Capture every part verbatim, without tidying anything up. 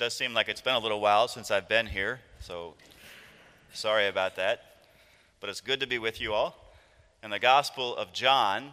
does seem like it's been a little while since I've been here, so sorry about that. But it's good to be with you all. In the Gospel of John,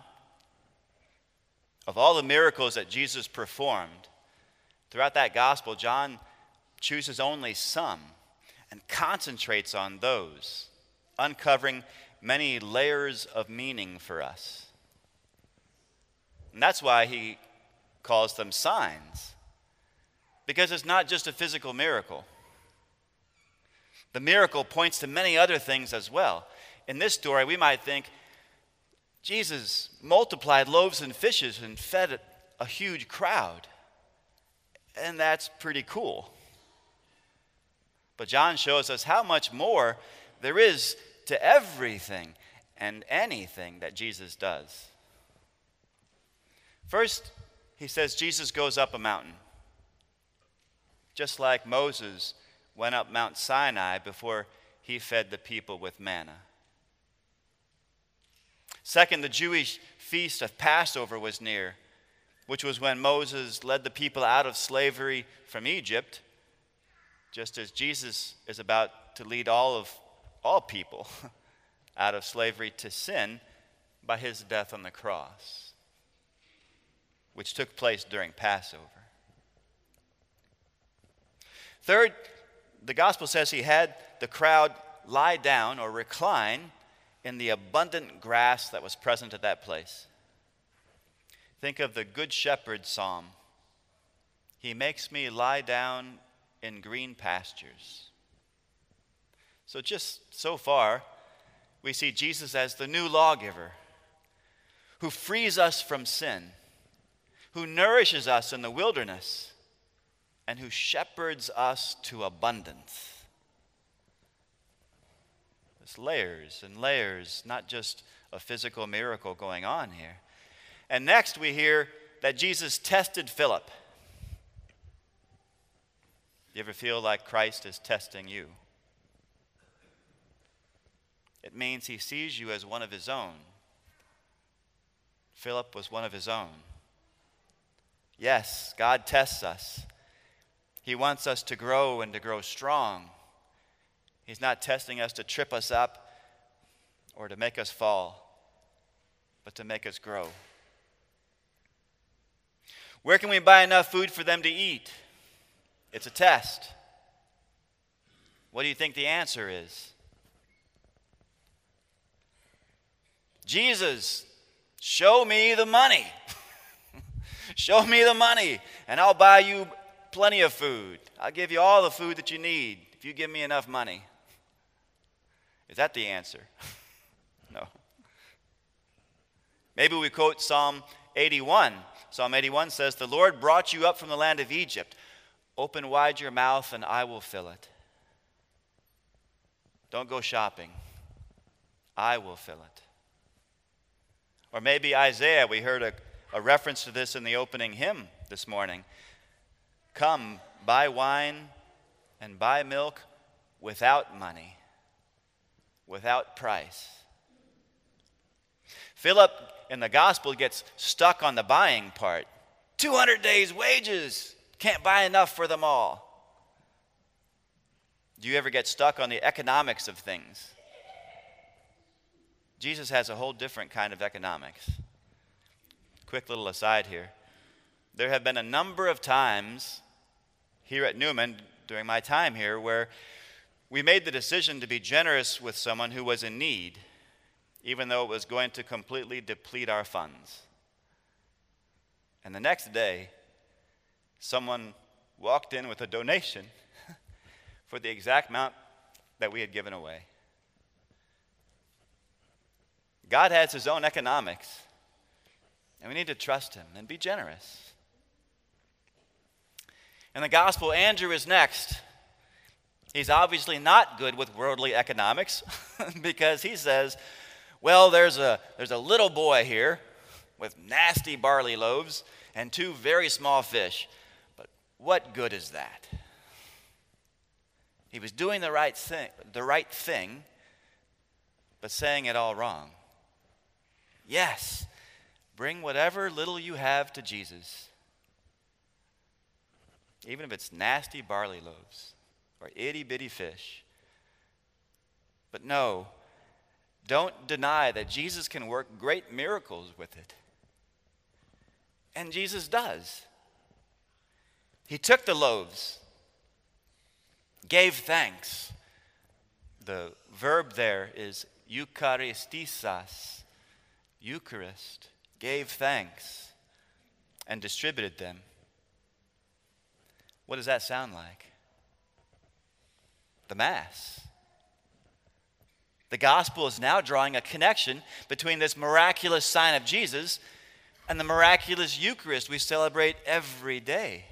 of all the miracles that Jesus performed, throughout that Gospel, John chooses only some and concentrates on those, uncovering many layers of meaning for us. And that's why he calls them signs, because it's not just a physical miracle. The miracle points to many other things as well. In this story, we might think Jesus multiplied loaves and fishes and fed a huge crowd, and that's pretty cool. But John shows us how much more there is to everything and anything that Jesus does. First, he says Jesus goes up a mountain, just like Moses went up Mount Sinai before he fed the people with manna. Second, the Jewish feast of Passover was near, which was when Moses led the people out of slavery from Egypt, just as Jesus is about to lead all of all people out of slavery to sin by his death on the cross, which took place during Passover. Third, the gospel says he had the crowd lie down or recline in the abundant grass that was present at that place. Think of the Good Shepherd psalm. He makes me lie down in green pastures. So just so far, we see Jesus as the new lawgiver who frees us from sin, who nourishes us in the wilderness, and who shepherds us to abundance. There's layers and layers, not just a physical miracle going on here. And next we hear that Jesus tested Philip. You ever feel like Christ is testing you? It means he sees you as one of his own. Philip was one of his own. Yes, God tests us. He wants us to grow and to grow strong. He's not testing us to trip us up or to make us fall, but to make us grow. Where can we buy enough food for them to eat? It's a test. What do you think the answer is? Jesus, show me the money. Show me the money, and I'll buy you plenty of food. I'll give you all the food that you need if you give me enough money. Is that the answer? No. Maybe we quote Psalm eighty-one. Psalm eighty-one says, "The Lord brought you up from the land of Egypt. Open wide your mouth and I will fill it." Don't go shopping. I will fill it. Or maybe Isaiah, we heard a, a reference to this in the opening hymn this morning. Come, buy wine and buy milk without money, without price. Philip in the gospel gets stuck on the buying part. two hundred days wages, can't buy enough for them all. Do you ever get stuck on the economics of things? Jesus has a whole different kind of economics. Quick little aside here. There have been a number of times here at Newman during my time here where we made the decision to be generous with someone who was in need, even though it was going to completely deplete our funds. And the next day, someone walked in with a donation for the exact amount that we had given away. God has his own economics, and we need to trust him and be generous. In the gospel, Andrew is next. He's obviously not good with worldly economics because he says, well, there's a, there's a little boy here with nasty barley loaves and two very small fish, but what good is that? He was doing the right thing, the right thing, but saying it all wrong. Yes, bring whatever little you have to Jesus. even if it's nasty barley loaves or itty-bitty fish. But no, don't deny that Jesus can work great miracles with it. And Jesus does. He took the loaves, gave thanks. The verb there is eucharistisas, Eucharist, gave thanks, and distributed them. What does that sound like? The Mass. The gospel is now drawing a connection between this miraculous sign of Jesus and the miraculous Eucharist we celebrate every day.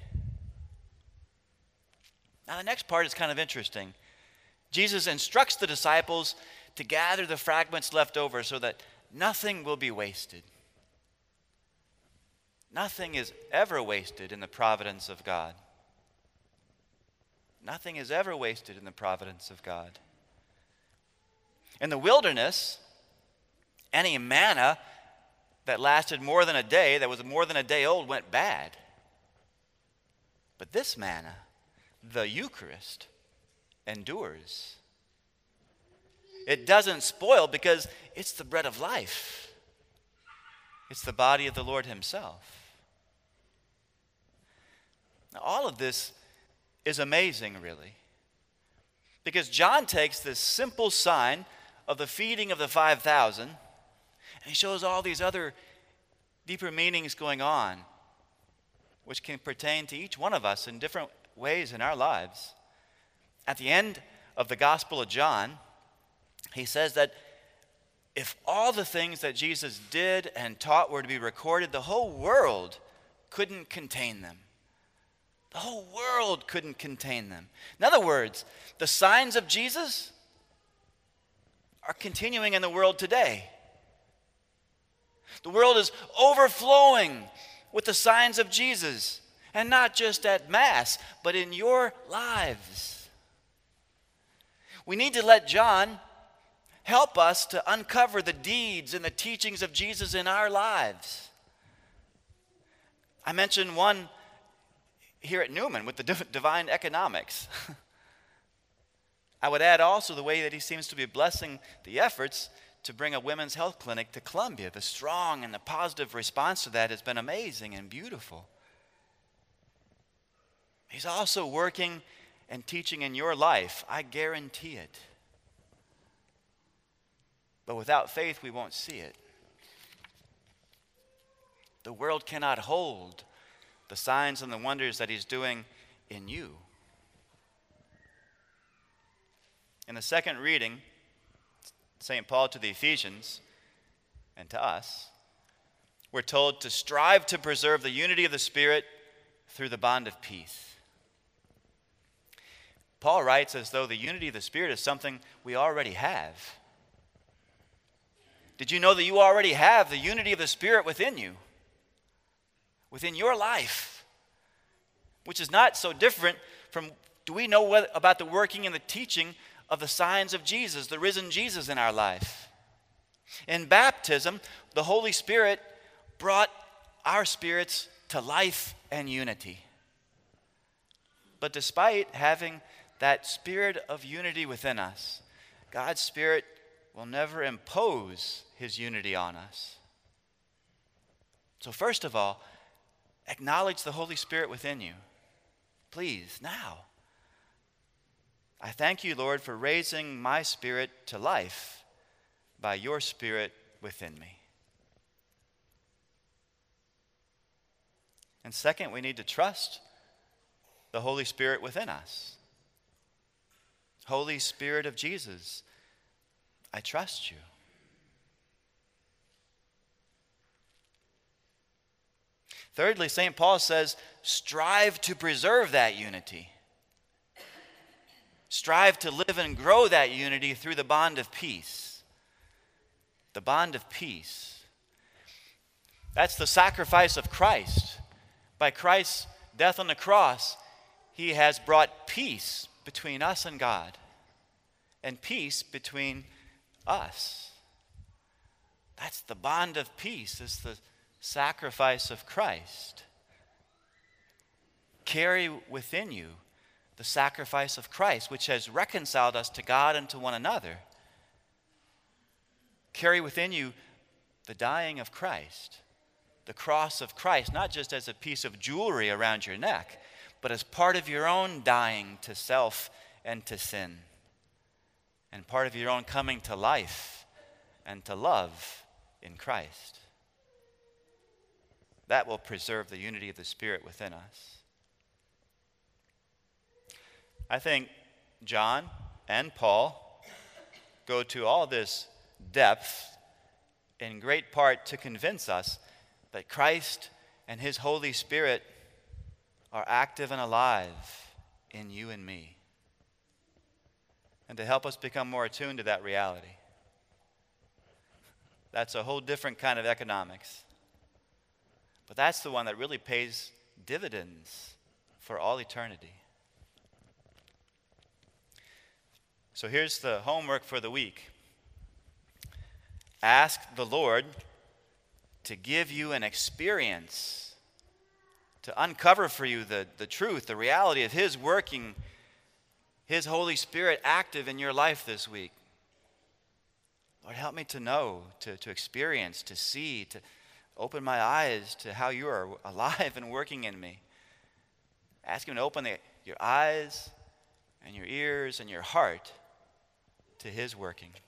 Now, the next part is kind of interesting. Jesus instructs the disciples to gather the fragments left over so that nothing will be wasted. Nothing is ever wasted in the providence of God. Nothing is ever wasted in the providence of God. In the wilderness, any manna that lasted more than a day, that was more than a day old, went bad. But this manna, the Eucharist, endures. It doesn't spoil because it's the bread of life. It's the body of the Lord himself. Now, all of this is amazing, really, because John takes this simple sign of the feeding of the five thousand, and he shows all these other deeper meanings going on, which can pertain to each one of us in different ways in our lives. At the end of the Gospel of John, he says that if all the things that Jesus did and taught were to be recorded, the whole world couldn't contain them. The whole world couldn't contain them. In other words, the signs of Jesus are continuing in the world today. The world is overflowing with the signs of Jesus, and not just at Mass, but in your lives. We need to let John help us to uncover the deeds and the teachings of Jesus in our lives. I mentioned one here at Newman with the divine economics. I would add also the way that he seems to be blessing the efforts to bring a women's health clinic to Columbia. The strong and the positive response to that has been amazing and beautiful. He's also working and teaching in your life. I guarantee it. But without faith, we won't see it. The world cannot hold the signs and the wonders that he's doing in you. In the second reading, Saint Paul to the Ephesians and to us, we're told to strive to preserve the unity of the Spirit through the bond of peace. Paul writes as though the unity of the Spirit is something we already have. Did you know that you already have the unity of the Spirit within you? Within your life? Which is not so different from, do we know what, about the working and the teaching of the signs of Jesus, the risen Jesus in our life? In baptism, the Holy Spirit brought our spirits to life and unity. But despite having that spirit of unity within us, God's Spirit will never impose his unity on us. So first of all, acknowledge the Holy Spirit within you. Please, now. I thank you, Lord, for raising my spirit to life by your Spirit within me. And second, we need to trust the Holy Spirit within us. Holy Spirit of Jesus, I trust you. Thirdly, Saint Paul says, strive to preserve that unity. Strive to live and grow that unity through the bond of peace. The bond of peace. That's the sacrifice of Christ. By Christ's death on the cross, he has brought peace between us and God, and peace between us. That's the bond of peace. It's the sacrifice of Christ. carry within you the sacrifice of Christ, which has reconciled us to God and to one another. Carry within you the dying of Christ, the cross of Christ, not just as a piece of jewelry around your neck, but as part of your own dying to self and to sin, and part of your own coming to life and to love in Christ. That will preserve the unity of the Spirit within us. I think John and Paul go to all this depth in great part to convince us that Christ and his Holy Spirit are active and alive in you and me, and to help us become more attuned to that reality. That's a whole different kind of economics, but that's the one that really pays dividends for all eternity. So here's the homework for the week. Ask the Lord to give you an experience, to uncover for you the, the truth, the reality of his working, his Holy Spirit active in your life this week. Lord, help me to know, to, to experience, to see, to open my eyes to how you are alive and working in me. Ask him to open the, your eyes and your ears and your heart to his working.